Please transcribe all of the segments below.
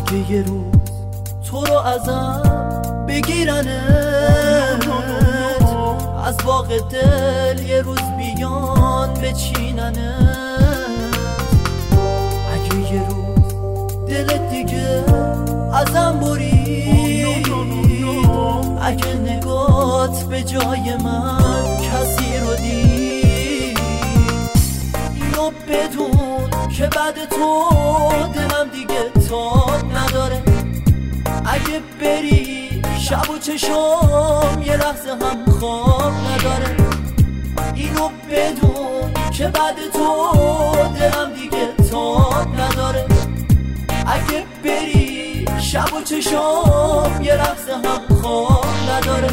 اگه یه روز تو رو ازم بگیرنت، از باغ دل یه روز بیان بچیننت، اگه یه روز دلت دیگه ازم برید، اگه نگات به جای من کسی رو دید، اینو بدون که بعد تو دلم دیگه تاب نداره، اگه بری شب و چشم یه لحظه هم خواب نداره، اینو بدون که بعد تو دلم دیگه تاب نداره، اگه بری شب و چشم یه لحظه هم خواب نداره.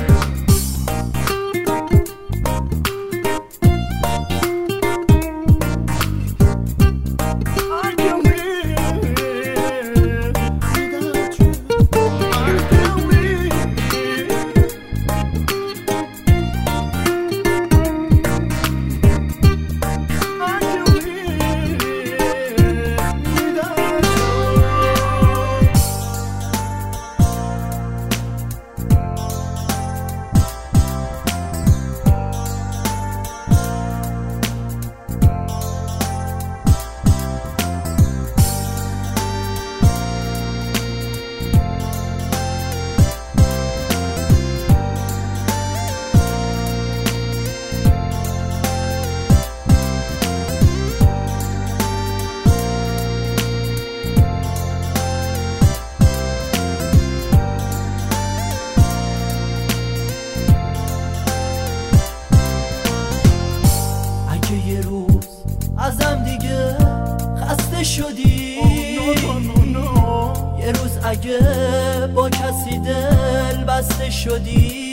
یه روز ازم دیگه خسته شدی، یه روز اگه با کسی دل بسته شدی،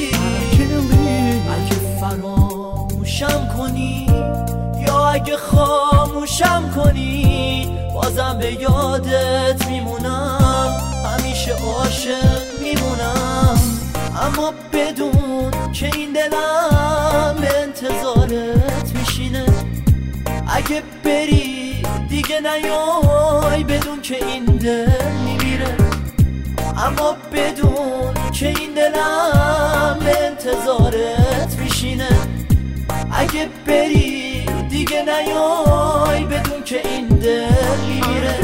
اگه فراموشم کنی یا اگه خاموشم کنی، بازم به یادت میمونم، همیشه عاشق میمونم، اما بدون که این دلم به انتظارت میشینه، اگه بری دیگه نیای بدون که این دل میمیره، اما بدون که این دلم به انتظارت میشینه، اگه بری دیگه نیای بدون که این دل میمیره.